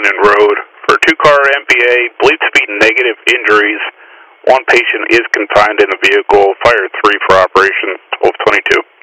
Union Road for a two-car MPA, believed to be negative injuries. One patient is confined in the vehicle. Fire 3 for operation 1222.